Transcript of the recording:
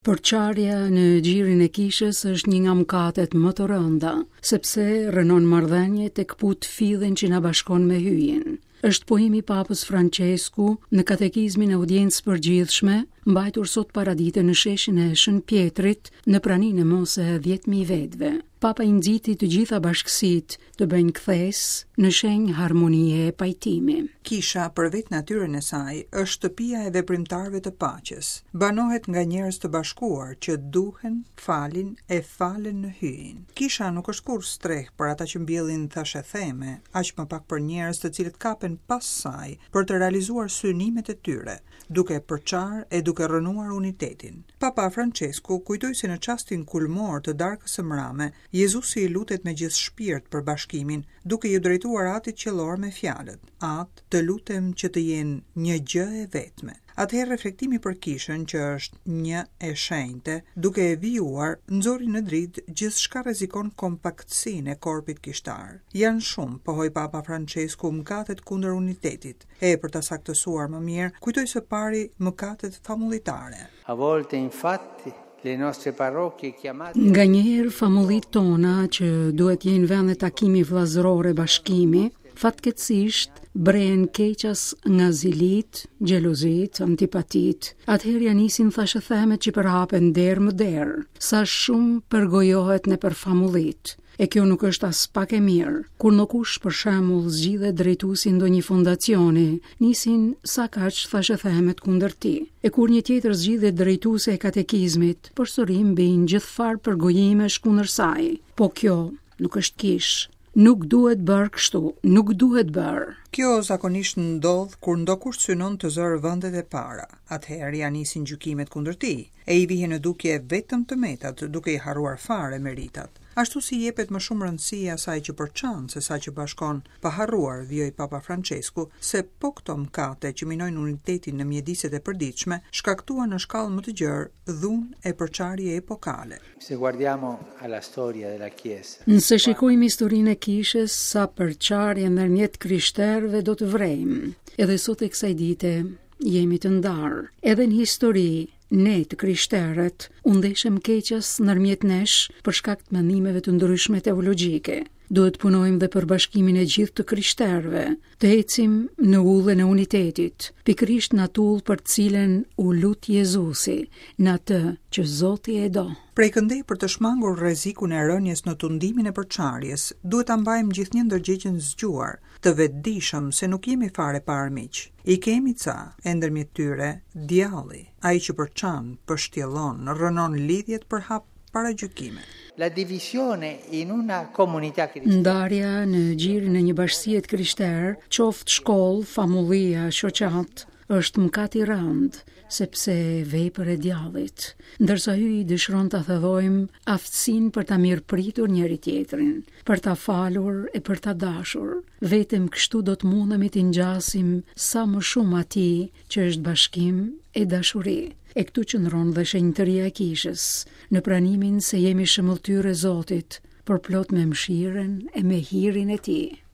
Përçarja në gjirin e kishës është një nga mëkatet më të rënda, sepse rënon marrëdhënie tek putë fillin që na bashkon me hyjin. Është poemi i Papës Francesku në katekizmin e audiencës përgjithshme, mbajtur sot paradite në sheshin e Shën Pjetrit në praninë e mos e 10.000 vetëve. Papa i nxiti të gjitha bashkësitë të bëjnë kthes në shenjë harmonie e pajtimi. Kisha për vetë natyrën e saj është shtëpia e veprimtarëve të paqes. Banohet nga njerëz të bashkuar që duhen, falin e falen në hyjin. Kisha nuk është kurrë streh për ata që mbjellin thashë theme, aq më pak për njerëz të cilët kapen pas saj për të realizuar synimet e tyre, duke përçar e duke rënuar unitetin. Papa Francesku kujtoi se në çastin kulmor të darkës së mrame, Jezusi i lutet me gjithë shpirt për bashkimin, duke ju drejtuar Atit qellor me fjalët: Atë, të lutem që të jenë një gjë e vetme. Atëherë reflektimi për kishën që është një e shenjte, duke e vijuar, nxori në dritë gjithçka rrezikon kompaktësinë e korpit kishtar. Janë shumë, pohoi Papa Francesku, mëkatet kundër unitetit, e për ta saktësuar më mirë, kujtoi së pari mëkatet famullitare. A volte infatti le nostre parrocchie chiamate Nga njëherë famullit tona që duhet jenë vende takimi vllazërore bashkimi, fatkeqësisht brehen keqas nga zilit, xhelozit, antipatit. Atëherë ja nisin thashë themet që përhapen derë më derë, sa shumë përgojohet në për famullit. E kjo nuk është as pak e mirë. Kur nokush për shembull zgjidhet drejtuesi ndonjë fondacioni, nisin sa kaq thashë themet kundër tij. E kur një tjetër zgjidhet drejtuese e katekizmit, përsëri mbijnë gjithfarë përgojimesh kundër saj. Po kjo nuk është kishë. Nuk duhet bërë kështu, nuk duhet bërë. Kjo zakonisht ndodh kur ndokush synon të zërë vendet e para. Atëherë ja nisin gjykimet kundër tij, e i vihen në dukje vetëm të metat, duke i harruar fare meritat. Ashtu si jepet më shumë rëndësi asaj që përçan se sa që bashkon, pa harruar, vjoj Papa Francesku, se po këto mëkate që minojnë unitetin në mjediset e përditshme, shkaktuan në shkallë më të gjerë dhunë e përçarje epokale. Se guardiamo alla storia della Chiesa. Nëse shikojmë historinë e kishës, sa përçarje ndërmjet krishterëve do të vrejmë. Edhe sot e kësaj dite jemi të ndarë. Edhe në histori, ne të krishterët u ndeshëm keqës ndërmjet nesh për shkak të mendimeve të ndryshme teologjike. Duhet punojmë dhe për bashkimin e gjithë të krishterëve, të ecim në udhën e unitetit, pikërisht në atë udhë për të cilën u lut Jezusi, në atë që Zoti e do. Prej këndej për të shmangur rrezikun e rënjes në tundimin e përçarjes, duhet ta mbajmë gjithnjë ndërgjegjën zgjuar, të vetëdijshëm se nuk jemi fare paramiq. I kemi ca, e ndërmjet tyre djalli, ai që përçan, përshtjellon, rënon lidhjet për hap para gjykime. La divisione in una comunità cristiana. Ndarja në gjirin e një bashkësie krishtere, qoftë shkollë, famullia, shoqat, është mëkat i rënd, sepse vepër e djallit. Ndërsa hyj dëshiron ta thellojmë aftësinë për ta mirëpritur njëri tjetrin, për ta falur e për ta dashur. Vetëm kështu do të mundemi të ngjasim sa më shumë atij që është bashkim e dashuri. E këtu qëndron dhe shenjtëria e kishës, në pranimin se jemi shëmbulltyrë e Zotit, por plot me mëshirën e me hirin e tij.